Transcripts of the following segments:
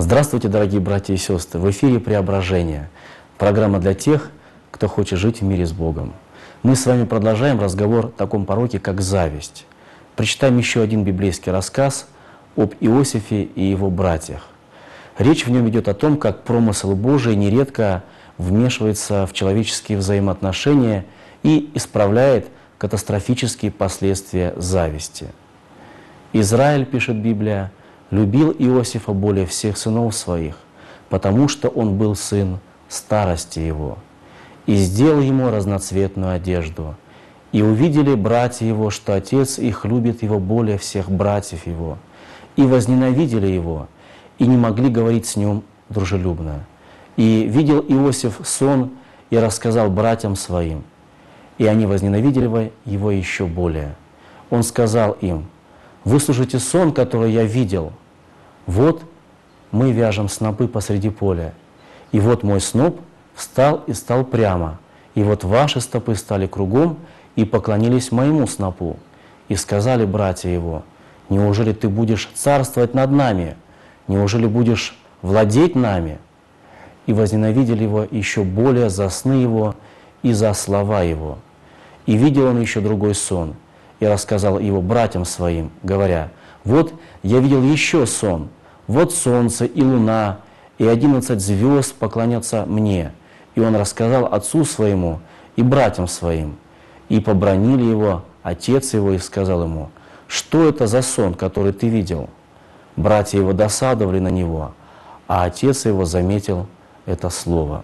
Здравствуйте, дорогие братья и сестры! В эфире «Преображение» — программа для тех, кто хочет жить в мире с Богом. Мы с вами продолжаем разговор о таком пороке, как зависть. Прочитаем еще один библейский рассказ об Иосифе и его братьях. Речь в нем идет о том, как промысел Божий нередко вмешивается в человеческие взаимоотношения и исправляет катастрофические последствия зависти. Израиль, пишет Библия, любил Иосифа более всех сынов своих, потому что он был сын старости его, и сделал ему разноцветную одежду. И увидели братья его, что отец их любит его более всех братьев его, и возненавидели его, и не могли говорить с ним дружелюбно. И видел Иосиф сон и рассказал братьям своим, и они возненавидели его еще более. Он сказал им: «Выслушайте сон, который я видел. Вот мы вяжем снопы посреди поля, и вот мой сноп встал и стал прямо, и вот ваши стопы стали кругом и поклонились моему снопу. И сказали братья его: неужели ты будешь царствовать над нами? Неужели будешь владеть нами?» И возненавидели его еще более за сны его и за слова его. И видел он еще другой сон, и рассказал его братьям своим, говоря: «Вот я видел еще сон, вот солнце и луна, и 11 звезд поклонятся мне». И он рассказал отцу своему и братьям своим. И побранили его отец его и сказал ему: «Что это за сон, который ты видел?» Братья его досадовали на него, а отец его заметил это слово.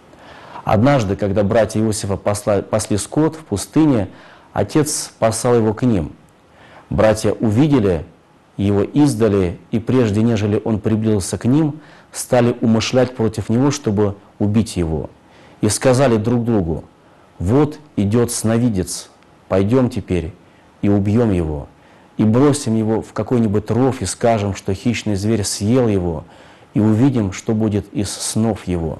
Однажды, когда братья Иосифа пасли скот в пустыне, отец послал его к ним. Братья увидели его издали, и прежде нежели он приблизился к ним, стали умышлять против него, чтобы убить его. И сказали друг другу: «Вот идет сновидец, пойдем теперь и убьем его, и бросим его в какой-нибудь ров, и скажем, что хищный зверь съел его, и увидим, что будет из снов его».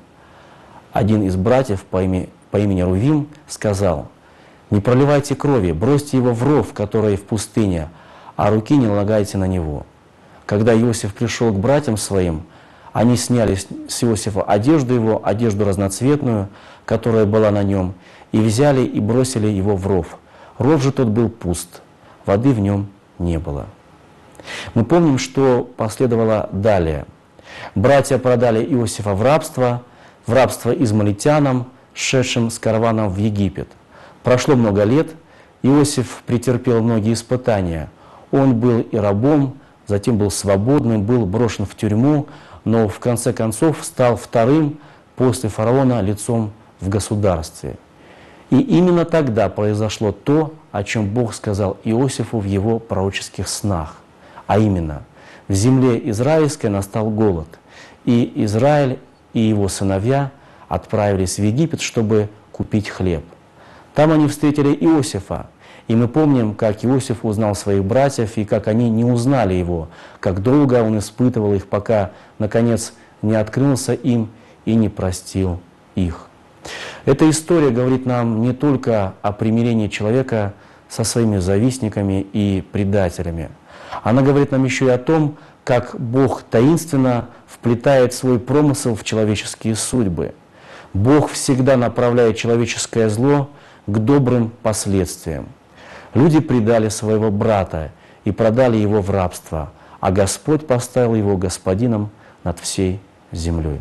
Один из братьев по имени Рувим сказал: «Не проливайте крови, бросьте его в ров, который в пустыне, а руки не налагайте на него». Когда Иосиф пришел к братьям своим, они сняли с Иосифа одежду его, одежду разноцветную, которая была на нем, и взяли и бросили его в ров. Ров же тот был пуст, воды в нем не было. Мы помним, что последовало далее. Братья продали Иосифа в рабство измалитянам, шедшим с караваном в Египет. Прошло много лет, Иосиф претерпел многие испытания. Он был и рабом, затем был свободным, был брошен в тюрьму, но в конце концов стал вторым после фараона лицом в государстве. И именно тогда произошло то, о чем Бог сказал Иосифу в его пророческих снах. А именно, в земле израильской настал голод, и Израиль и его сыновья отправились в Египет, чтобы купить хлеб. Там они встретили Иосифа, и мы помним, как Иосиф узнал своих братьев, и как они не узнали его, как долго он испытывал их, пока, наконец, не открылся им и не простил их. Эта история говорит нам не только о примирении человека со своими завистниками и предателями. Она говорит нам еще и о том, как Бог таинственно вплетает свой промысел в человеческие судьбы. Бог всегда направляет человеческое зло к добрым последствиям. Люди предали своего брата и продали его в рабство, а Господь поставил его господином над всей землей.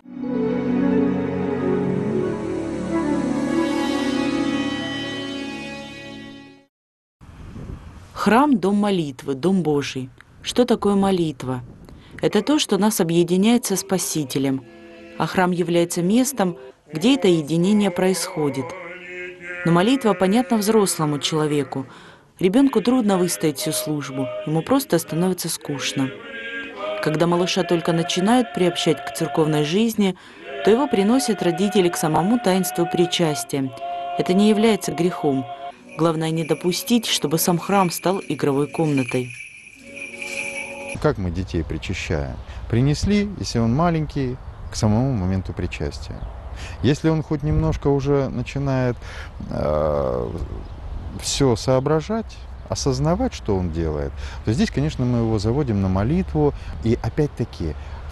Храм – дом молитвы, дом Божий. Что такое молитва? Это то, что нас объединяет со Спасителем, а храм является местом, где это единение происходит. Но молитва понятна взрослому человеку. Ребенку трудно выстоять всю службу, ему просто становится скучно. Когда малыша только начинают приобщать к церковной жизни, то его приносят родители к самому таинству причастия. Это не является грехом. Главное не допустить, чтобы сам храм стал игровой комнатой. Как мы детей причащаем? Принесли, если он маленький, к самому моменту причастия. Если он хоть немножко уже начинает все соображать, осознавать, что он делает, то здесь, конечно, мы его заводим на молитву. И опять-таки,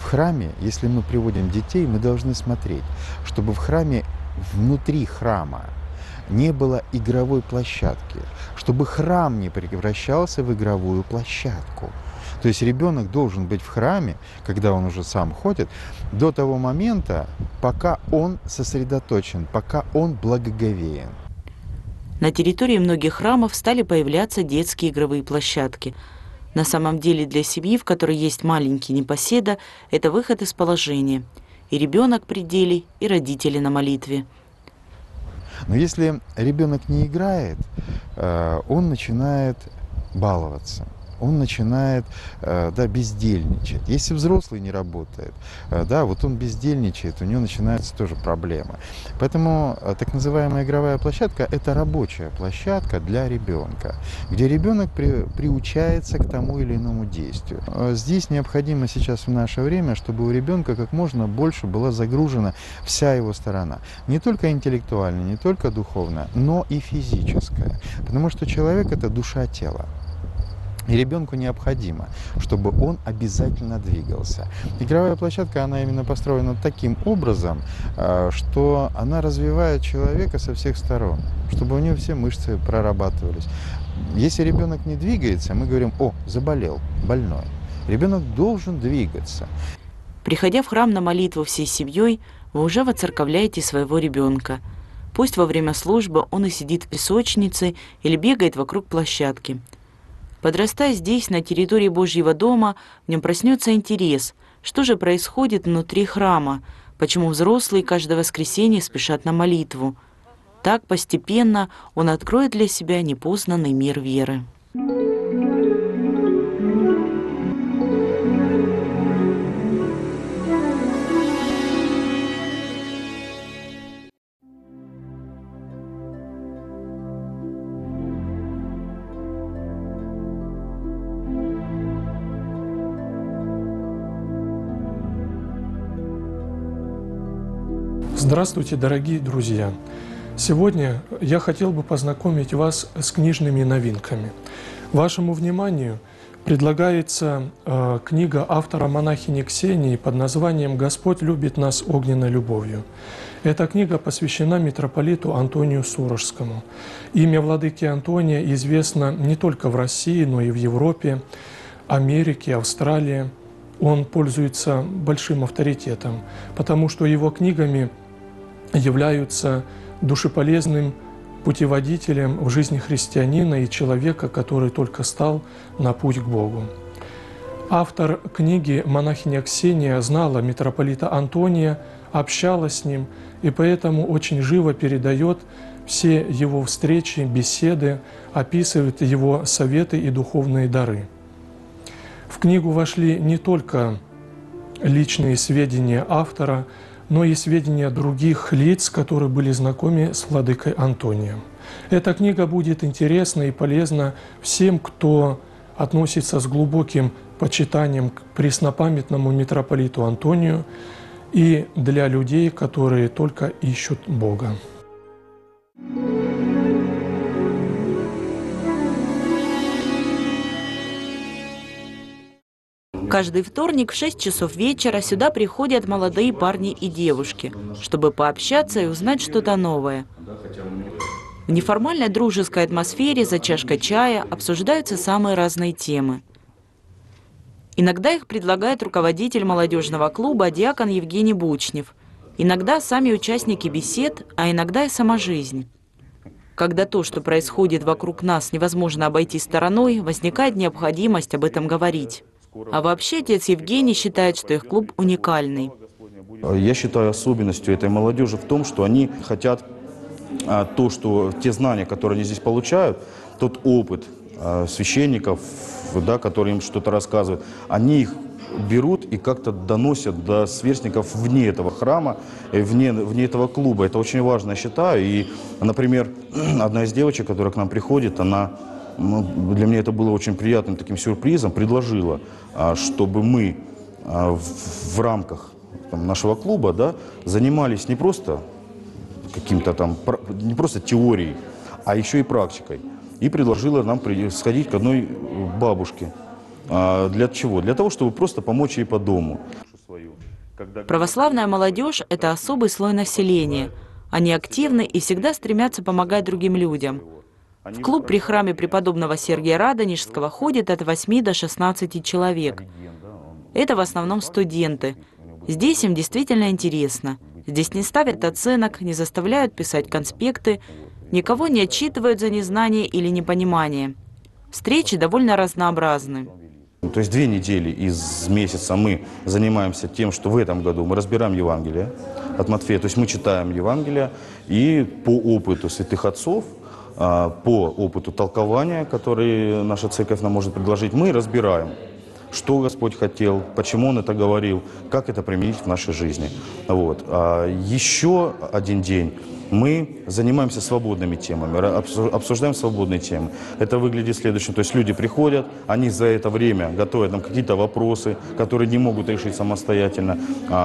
В храме, если мы приводим детей, мы должны смотреть, чтобы в храме, внутри храма, не было игровой площадки, чтобы храм не превращался в игровую площадку. То есть ребенок должен быть в храме, когда он уже сам ходит, до того момента, пока он сосредоточен, пока он благоговеен. На территории многих храмов стали появляться детские игровые площадки. На самом деле для семьи, в которой есть маленький непоседа, это выход из положения. И ребенок при деле, и родители на молитве. Но если ребенок не играет, он начинает баловаться. Он начинает бездельничать. Если взрослый не работает, вот он бездельничает, у него начинаются тоже проблемы. Поэтому так называемая игровая площадка – это рабочая площадка для ребенка, где ребенок приучается к тому или иному действию. Здесь необходимо сейчас в наше время, чтобы у ребенка как можно больше была загружена вся его сторона. Не только интеллектуальная, не только духовная, но и физическая. Потому что человек – это душа тела. И ребенку необходимо, чтобы он обязательно двигался. Игровая площадка, она именно построена таким образом, что она развивает человека со всех сторон, чтобы у него все мышцы прорабатывались. Если ребенок не двигается, мы говорим: о, заболел, больной. Ребенок должен двигаться. Приходя в храм на молитву всей семьей, вы уже воцерковляете своего ребенка. Пусть во время службы он и сидит в песочнице или бегает вокруг площадки. Подрастая здесь, на территории Божьего дома, в нем проснется интерес, что же происходит внутри храма, почему взрослые каждое воскресенье спешат на молитву. Так постепенно он откроет для себя непознанный мир веры. Здравствуйте, дорогие друзья! Сегодня я хотел бы познакомить вас с книжными новинками. Вашему вниманию предлагается книга автора монахини Ксении под названием «Господь любит нас огненной любовью». Эта книга посвящена митрополиту Антонию Сурожскому. Имя владыки Антония известно не только в России, но и в Европе, Америке, Австралии. Он пользуется большим авторитетом, потому что его книгами являются душеполезным путеводителем в жизни христианина и человека, который только стал на путь к Богу. Автор книги монахиня Ксения знала митрополита Антония, общалась с ним, и поэтому очень живо передает все его встречи, беседы, описывает его советы и духовные дары. В книгу вошли не только личные сведения автора, но и сведения других лиц, которые были знакомы с владыкой Антонием. Эта книга будет интересна и полезна всем, кто относится с глубоким почитанием к преснопамятному митрополиту Антонию, и для людей, которые только ищут Бога. Каждый вторник в 6 часов вечера сюда приходят молодые парни и девушки, чтобы пообщаться и узнать что-то новое. В неформальной дружеской атмосфере за чашкой чая обсуждаются самые разные темы. Иногда их предлагает руководитель молодежного клуба диакон Евгений Бучнев. Иногда сами участники бесед, а иногда и сама жизнь. Когда то, что происходит вокруг нас, невозможно обойти стороной, возникает необходимость об этом говорить. А вообще отец Евгений считает, что их клуб уникальный. Я считаю, особенностью этой молодежи в том, что они хотят те знания, которые они здесь получают, тот опыт священников, которые им что-то рассказывают, они их берут и как-то доносят до сверстников вне этого храма, вне этого клуба. Это очень важно, я считаю. И, например, одна из девочек, которая к нам приходит, для меня это было очень приятным таким сюрпризом, предложила, чтобы мы в рамках нашего клуба занимались не просто не просто теорией, а еще и практикой. И предложила нам сходить к одной бабушке. Для чего? Для того, чтобы просто помочь ей по дому. Православная молодежь – это особый слой населения. Они активны и всегда стремятся помогать другим людям. В клуб при храме преподобного Сергия Радонежского ходит от 8 до 16 человек. Это в основном студенты. Здесь им действительно интересно. Здесь не ставят оценок, не заставляют писать конспекты, никого не отчитывают за незнание или непонимание. Встречи довольно разнообразны. То есть 2 недели из месяца мы занимаемся тем, что в этом году мы разбираем Евангелие от Матфея. То есть мы читаем Евангелие и по опыту святых отцов, по опыту толкования, который наша церковь нам может предложить, мы разбираем, что Господь хотел, почему Он это говорил, как это применить в нашей жизни. Вот. Еще один день мы занимаемся свободными темами, обсуждаем свободные темы. Это выглядит следующим. То есть люди приходят, они за это время готовят нам какие-то вопросы, которые не могут решить самостоятельно,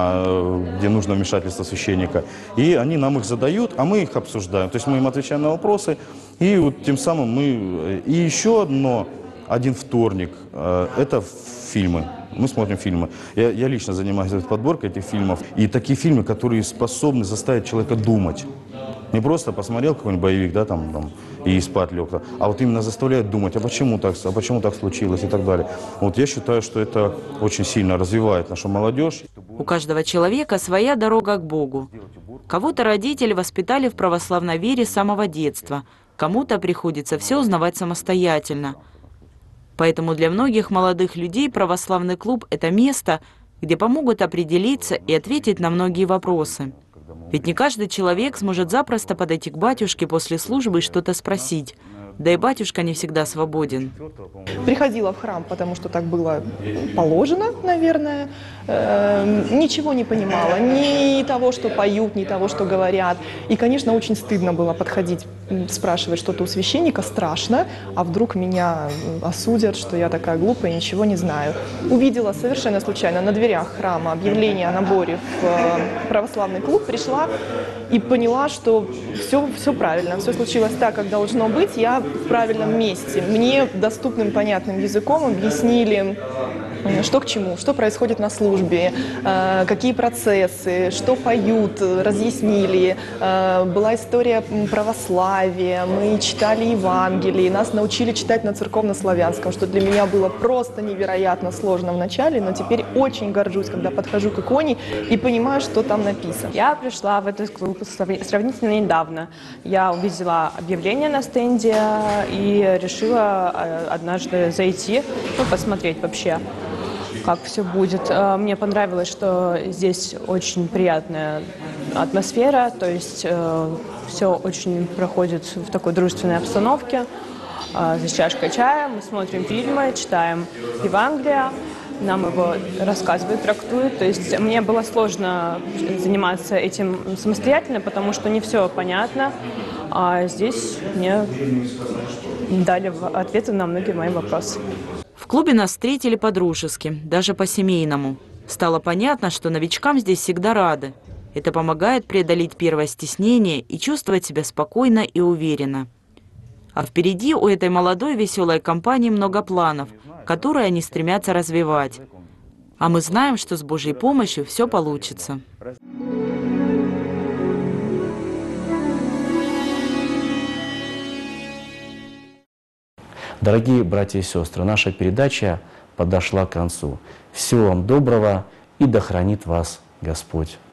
где нужно вмешательство священника. И они нам их задают, а мы их обсуждаем. То есть мы им отвечаем на вопросы, и вот тем самым мы... И еще один вторник – это фильмы. Мы смотрим фильмы. Я лично занимаюсь подборкой этих фильмов. И такие фильмы, которые способны заставить человека думать. Не просто посмотрел какой-нибудь боевик, да, там, и спать лег, а вот именно заставляет думать, а почему так случилось и так далее. Вот я считаю, что это очень сильно развивает нашу молодежь. У каждого человека своя дорога к Богу. Кого-то родители воспитали в православной вере с самого детства, кому-то приходится все узнавать самостоятельно. Поэтому для многих молодых людей православный клуб – это место, где помогут определиться и ответить на многие вопросы. Ведь не каждый человек сможет запросто подойти к батюшке после службы и что-то спросить. Да и батюшка не всегда свободен. Приходила в храм, потому что так было положено, наверное. Ничего не понимала, ни того, что поют, ни того, что говорят. И, конечно, очень стыдно было подходить, спрашивать что-то у священника, страшно. А вдруг меня осудят, что я такая глупая, ничего не знаю. Увидела совершенно случайно на дверях храма объявление о наборе в православный клуб, пришла и поняла, что все правильно, все случилось так, как должно быть. Я в правильном месте. Мне доступным, понятным языком объяснили, что к чему, что происходит на службе, какие процессы, что поют, разъяснили. Была история православия, мы читали Евангелие, нас научили читать на церковнославянском, что для меня было просто невероятно сложно в начале, но теперь очень горжусь, когда подхожу к иконе и понимаю, что там написано. Я пришла в этот клуб сравнительно недавно. Я увидела объявление на стенде и решила однажды зайти, посмотреть вообще, как все будет. Мне понравилось, что здесь очень приятная атмосфера, то есть все очень проходит в такой дружественной обстановке. За чашкой чая мы смотрим фильмы, читаем Евангелие, нам его рассказывают, трактуют. То есть мне было сложно заниматься этим самостоятельно, потому что не все понятно. А здесь мне дали ответы на многие мои вопросы. В клубе нас встретили по-дружески, даже по-семейному. Стало понятно, что новичкам здесь всегда рады. Это помогает преодолеть первое стеснение и чувствовать себя спокойно и уверенно. А впереди у этой молодой веселой компании много планов, которые они стремятся развивать. А мы знаем, что с Божьей помощью все получится. Дорогие братья и сестры, наша передача подошла к концу. Всего вам доброго и да хранит вас Господь.